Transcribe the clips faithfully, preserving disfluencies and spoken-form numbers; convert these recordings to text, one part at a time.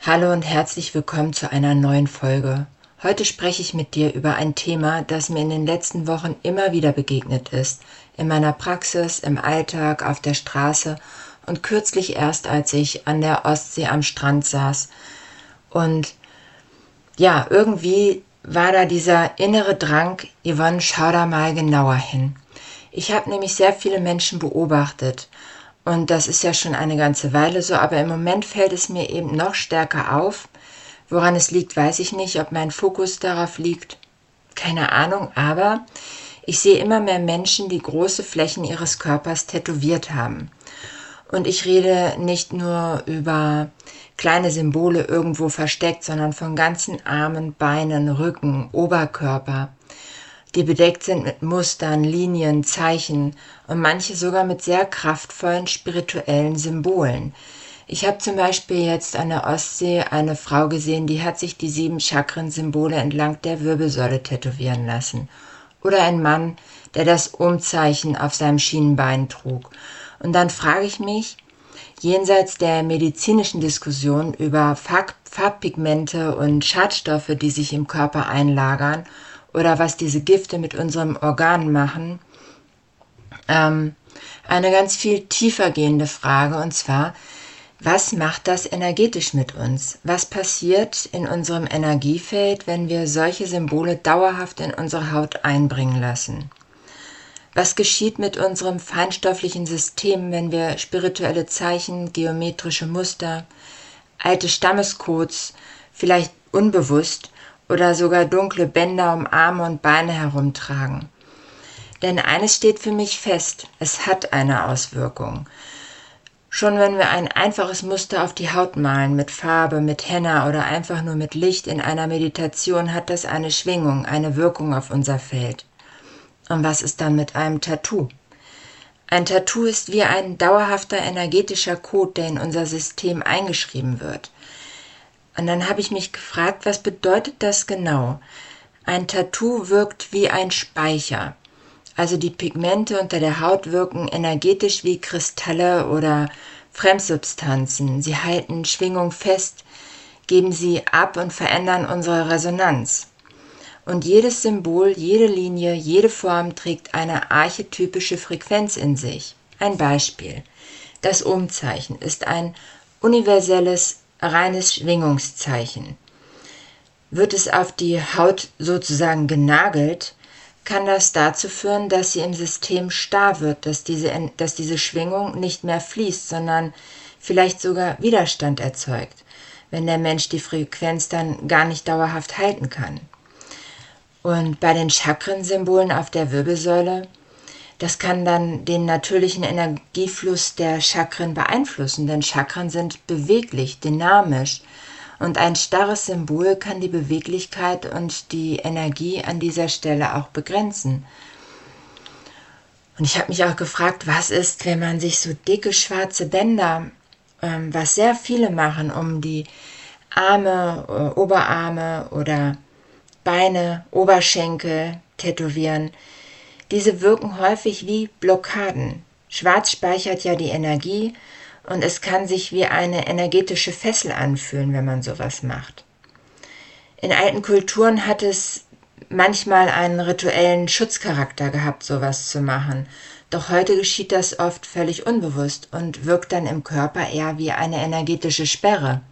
Hallo und herzlich willkommen zu einer neuen Folge. Heute spreche ich mit dir über ein Thema, das mir in den letzten Wochen immer wieder begegnet ist. In meiner Praxis, im Alltag, auf der Straße und kürzlich erst, als ich an der Ostsee am Strand saß. Und ja, irgendwie war da dieser innere Drang, Yvonne, schau da mal genauer hin. Ich habe nämlich sehr viele Menschen beobachtet. Und das ist ja schon eine ganze Weile so, aber im Moment fällt es mir eben noch stärker auf. Woran es liegt, weiß ich nicht, ob mein Fokus darauf liegt, keine Ahnung, aber ich sehe immer mehr Menschen, die große Flächen ihres Körpers tätowiert haben. Und ich rede nicht nur über kleine Symbole irgendwo versteckt, sondern von ganzen Armen, Beinen, Rücken, Oberkörper, die bedeckt sind mit Mustern, Linien, Zeichen und manche sogar mit sehr kraftvollen spirituellen Symbolen. Ich habe zum Beispiel jetzt an der Ostsee eine Frau gesehen, die hat sich die sieben Chakren-Symbole entlang der Wirbelsäule tätowieren lassen. Oder ein Mann, der das Umzeichen auf seinem Schienenbein trug. Und dann frage ich mich, jenseits der medizinischen Diskussion über Farb- Farbpigmente und Schadstoffe, die sich im Körper einlagern, oder was diese Gifte mit unserem Organ machen, ähm, eine ganz viel tiefer gehende Frage, und zwar, was macht das energetisch mit uns? Was passiert in unserem Energiefeld, wenn wir solche Symbole dauerhaft in unsere Haut einbringen lassen? Was geschieht mit unserem feinstofflichen System, wenn wir spirituelle Zeichen, geometrische Muster, alte Stammescodes, vielleicht unbewusst, oder sogar dunkle Bänder um Arme und Beine herumtragen? Denn eines steht für mich fest, es hat eine Auswirkung. Schon wenn wir ein einfaches Muster auf die Haut malen, mit Farbe, mit Henna oder einfach nur mit Licht in einer Meditation, hat das eine Schwingung, eine Wirkung auf unser Feld. Und was ist dann mit einem Tattoo? Ein Tattoo ist wie ein dauerhafter energetischer Code, der in unser System eingeschrieben wird. Und dann habe ich mich gefragt, was bedeutet das genau? Ein Tattoo wirkt wie ein Speicher. Also die Pigmente unter der Haut wirken energetisch wie Kristalle oder Fremdsubstanzen. Sie halten Schwingung fest, geben sie ab und verändern unsere Resonanz. Und jedes Symbol, jede Linie, jede Form trägt eine archetypische Frequenz in sich. Ein Beispiel. Das Umzeichen ist ein universelles reines Schwingungszeichen. Wird es auf die Haut sozusagen genagelt, kann das dazu führen, dass sie im System starr wird, dass diese, dass diese Schwingung nicht mehr fließt, sondern vielleicht sogar Widerstand erzeugt, wenn der Mensch die Frequenz dann gar nicht dauerhaft halten kann. Und bei den Chakrensymbolen auf der Wirbelsäule, das kann dann den natürlichen Energiefluss der Chakren beeinflussen, denn Chakren sind beweglich, dynamisch und ein starres Symbol kann die Beweglichkeit und die Energie an dieser Stelle auch begrenzen. Und ich habe mich auch gefragt, was ist, wenn man sich so dicke schwarze Bänder, ähm, was sehr viele machen, um die Arme, äh, Oberarme oder Beine, Oberschenkel tätowieren. Diese wirken häufig wie Blockaden. Schwarz speichert ja die Energie und es kann sich wie eine energetische Fessel anfühlen, wenn man sowas macht. In alten Kulturen hat es manchmal einen rituellen Schutzcharakter gehabt, sowas zu machen. Doch heute geschieht das oft völlig unbewusst und wirkt dann im Körper eher wie eine energetische Sperre.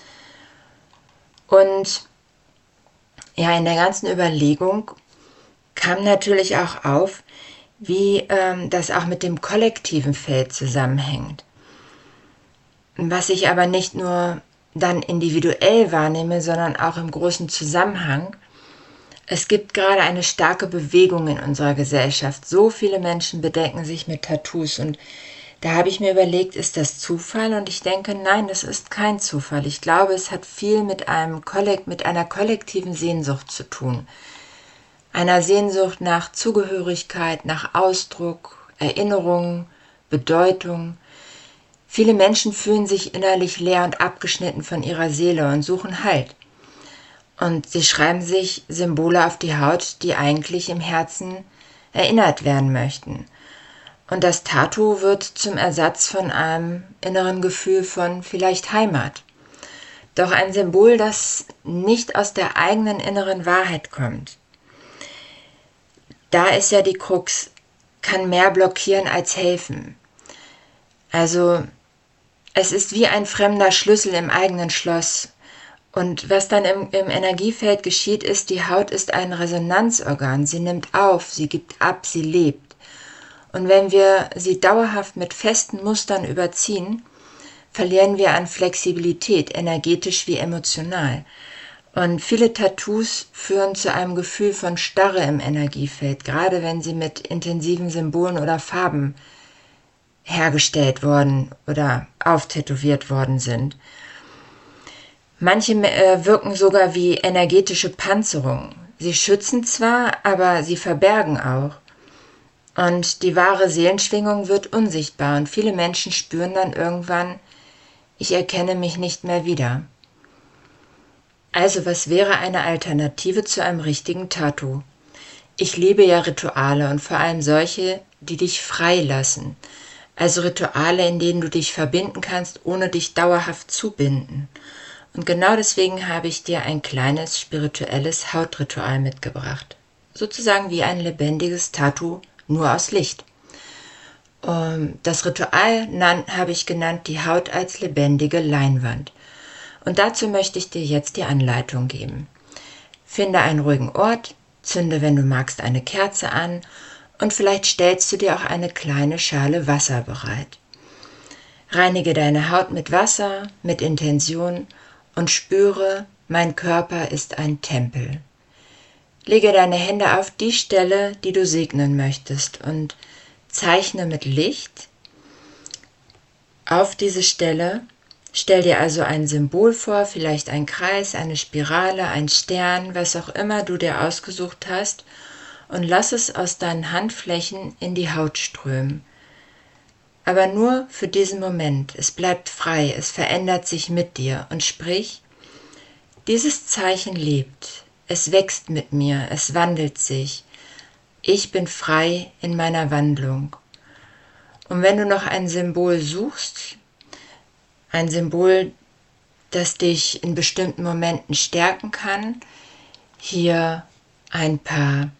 Und ja, in der ganzen Überlegung kam natürlich auch auf, wie ähm, das auch mit dem kollektiven Feld zusammenhängt. Was ich aber nicht nur dann individuell wahrnehme, sondern auch im großen Zusammenhang. Es gibt gerade eine starke Bewegung in unserer Gesellschaft. So viele Menschen bedecken sich mit Tattoos und da habe ich mir überlegt, ist das Zufall? Und ich denke, nein, das ist kein Zufall. Ich glaube, es hat viel mit einem Kollekt, mit einer kollektiven Sehnsucht zu tun. Einer Sehnsucht nach Zugehörigkeit, nach Ausdruck, Erinnerung, Bedeutung. Viele Menschen fühlen sich innerlich leer und abgeschnitten von ihrer Seele und suchen Halt. Und sie schreiben sich Symbole auf die Haut, die eigentlich im Herzen erinnert werden möchten. Und das Tattoo wird zum Ersatz von einem inneren Gefühl von vielleicht Heimat. Doch ein Symbol, das nicht aus der eigenen inneren Wahrheit kommt, da ist ja die Krux, kann mehr blockieren als helfen. Also es ist wie ein fremder Schlüssel im eigenen Schloss. Und was dann im, im Energiefeld geschieht, ist, die Haut ist ein Resonanzorgan. Sie nimmt auf, sie gibt ab, sie lebt. Und wenn wir sie dauerhaft mit festen Mustern überziehen, verlieren wir an Flexibilität, energetisch wie emotional. Und viele Tattoos führen zu einem Gefühl von Starre im Energiefeld, gerade wenn sie mit intensiven Symbolen oder Farben hergestellt worden oder auftätowiert worden sind. Manche äh, wirken sogar wie energetische Panzerung. Sie schützen zwar, aber sie verbergen auch. Und die wahre Seelenschwingung wird unsichtbar und viele Menschen spüren dann irgendwann, ich erkenne mich nicht mehr wieder. Also was wäre eine Alternative zu einem richtigen Tattoo? Ich liebe ja Rituale und vor allem solche, die dich frei lassen. Also Rituale, in denen du dich verbinden kannst, ohne dich dauerhaft zu binden. Und genau deswegen habe ich dir ein kleines spirituelles Hautritual mitgebracht. Sozusagen wie ein lebendiges Tattoo, nur aus Licht. Das Ritual habe ich genannt, die Haut als lebendige Leinwand. Und dazu möchte ich dir jetzt die Anleitung geben. Finde einen ruhigen Ort, zünde, wenn du magst, eine Kerze an und vielleicht stellst du dir auch eine kleine Schale Wasser bereit. Reinige deine Haut mit Wasser, mit Intention und spüre, mein Körper ist ein Tempel. Lege deine Hände auf die Stelle, die du segnen möchtest und zeichne mit Licht auf diese Stelle. Stell dir also ein Symbol vor, vielleicht ein Kreis, eine Spirale, ein Stern, was auch immer du dir ausgesucht hast, und lass es aus deinen Handflächen in die Haut strömen. Aber nur für diesen Moment. Es bleibt frei, es verändert sich mit dir und sprich, dieses Zeichen lebt, es wächst mit mir, es wandelt sich. Ich bin frei in meiner Wandlung. Und wenn du noch ein Symbol suchst, ein Symbol, das dich in bestimmten Momenten stärken kann, hier ein paar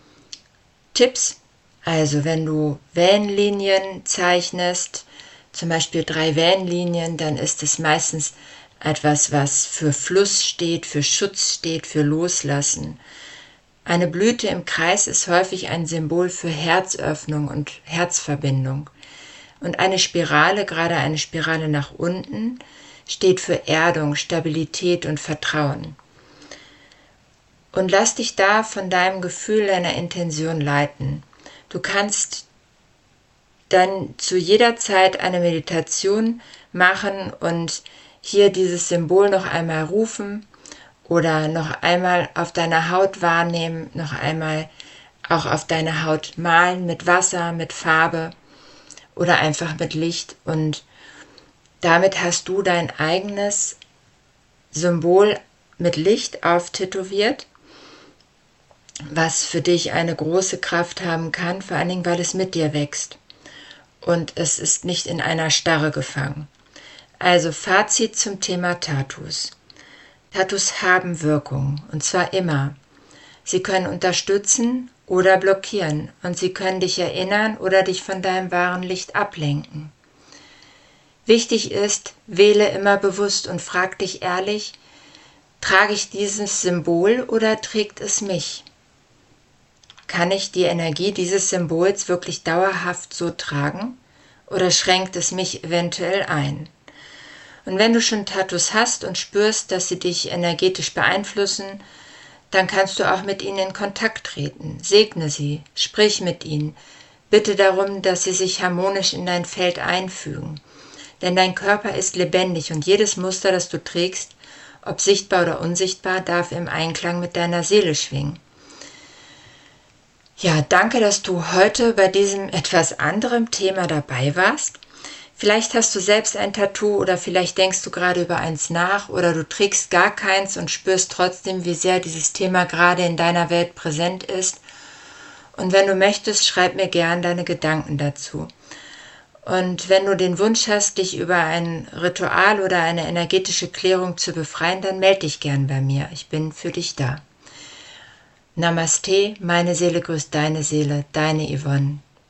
Tipps. Also wenn du Wellenlinien zeichnest, zum Beispiel drei Wellenlinien, dann ist es meistens etwas, was für Fluss steht, für Schutz steht, für Loslassen. Eine Blüte im Kreis ist häufig ein Symbol für Herzöffnung und Herzverbindung. Und eine Spirale, gerade eine Spirale nach unten, steht für Erdung, Stabilität und Vertrauen. Und lass dich da von deinem Gefühl, deiner Intention leiten. Du kannst dann zu jeder Zeit eine Meditation machen und hier dieses Symbol noch einmal rufen oder noch einmal auf deiner Haut wahrnehmen, noch einmal auch auf deine Haut malen mit Wasser, mit Farbe oder einfach mit Licht. Und damit hast du dein eigenes Symbol mit Licht auftätowiert, was für dich eine große Kraft haben kann, vor allen Dingen, weil es mit dir wächst. Und es ist nicht in einer Starre gefangen. Also Fazit zum Thema Tattoos. Tattoos haben Wirkung, und zwar immer. Sie können unterstützen oder blockieren und sie können dich erinnern oder dich von deinem wahren Licht ablenken. Wichtig ist, wähle immer bewusst und frag dich ehrlich, trage ich dieses Symbol oder trägt es mich? Kann ich die Energie dieses Symbols wirklich dauerhaft so tragen oder schränkt es mich eventuell ein? Und wenn du schon Tattoos hast und spürst, dass sie dich energetisch beeinflussen, dann kannst du auch mit ihnen in Kontakt treten. Segne sie, sprich mit ihnen, bitte darum, dass sie sich harmonisch in dein Feld einfügen. Denn dein Körper ist lebendig und jedes Muster, das du trägst, ob sichtbar oder unsichtbar, darf im Einklang mit deiner Seele schwingen. Ja, danke, dass du heute bei diesem etwas anderem Thema dabei warst. Vielleicht hast du selbst ein Tattoo oder vielleicht denkst du gerade über eins nach oder du trägst gar keins und spürst trotzdem, wie sehr dieses Thema gerade in deiner Welt präsent ist. Und wenn du möchtest, schreib mir gern deine Gedanken dazu. Und wenn du den Wunsch hast, dich über ein Ritual oder eine energetische Klärung zu befreien, dann melde dich gern bei mir. Ich bin für dich da. Namaste, meine Seele grüßt deine Seele, deine Yvonne.